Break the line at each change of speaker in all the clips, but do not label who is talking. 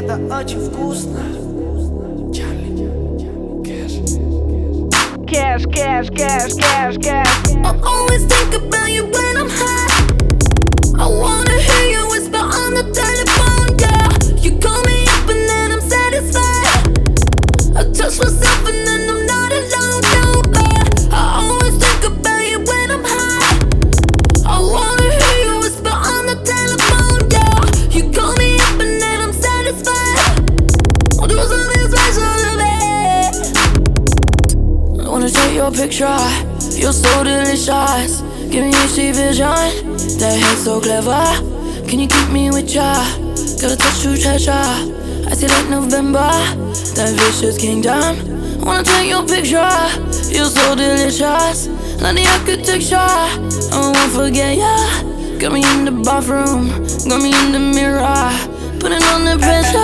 это очень вкусно.
Cash, cash, cash, cash, cash.
I always think about you when I'm high. I wanna hear you whisper on the telephone, yeah. You call me up and then I'm satisfied. I touch myself and then I'm not alone, no. I always think about you when I'm high. I wanna hear you whisper on the telephone, yeah. You call me up and then I'm satisfied. I'll do something special to me. I wanna take your picture. You're so delicious. Give me a vision. That head so clever. Can you keep me with ya? Got a touch to treasure. I see like November. That vicious kingdom. I wanna take your picture. You're so delicious. Like the architecture. I won't forget ya. Got me in the bathroom. Got me in the mirror. Putting on the pressure.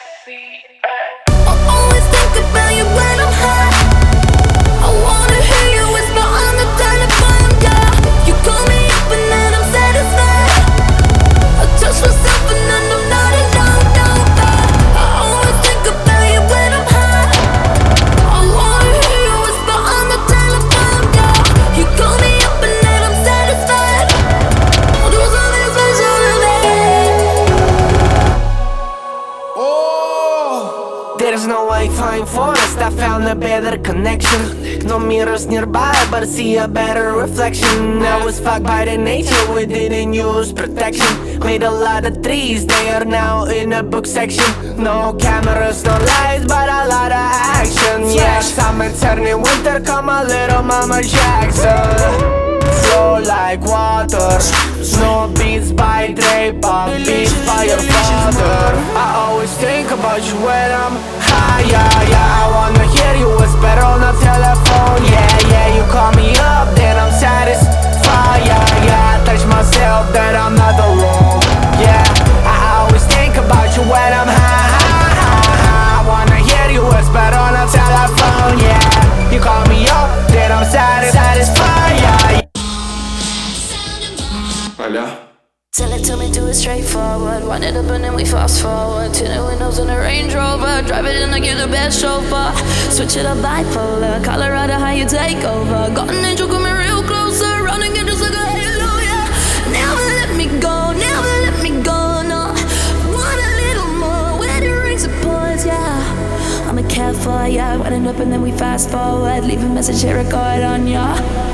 I always think about you when I'm high. I wanna hear you whisper on the telephone, yeah. You call me up and then I'm satisfied. I touch myself and then I'm not alone, no. I always think about you when I'm high. I wanna hear you whisper on the telephone, yeah. You call me up and then I'm satisfied. I'll do something special to me.
Oh, there's no Wi-Fi in forest, I found a better connection. No mirrors nearby, but I see a better reflection. I was fucked by the nature, we didn't use protection. Made a lot of trees, they are now in a book section. No cameras, no lights, but a lot of action. Yeah, summer turning winter, come a little Mama Jackson. Flow like water, no beats by Dre, but beats by your father. I always think about you when I'm high, yeah, yeah. I wanna hear you whisper on the telephone, yeah, yeah. You call me up, then I'm satisfied, yeah, yeah. I touch myself, then I'm not alone, yeah. I always think about you when I'm high, high, high, high. I wanna hear you whisper on the telephone, yeah. You call me up, then I'm satisfied, yeah. Aля.
Tell it to me, do it straightforward. Wind it up and then we fast forward. Tinted windows in a Range Rover. Drive it in, I give the best chauffeur. Switch it up bipolar. Colorado, how you take over. Got an angel coming real closer. Running it just like a halo, yeah. Never let me go, never let me go, no. Want a little more, where the rings apart, yeah. I'm a cat for ya. Winding up and then we fast forward. Leave a message, hit record on ya.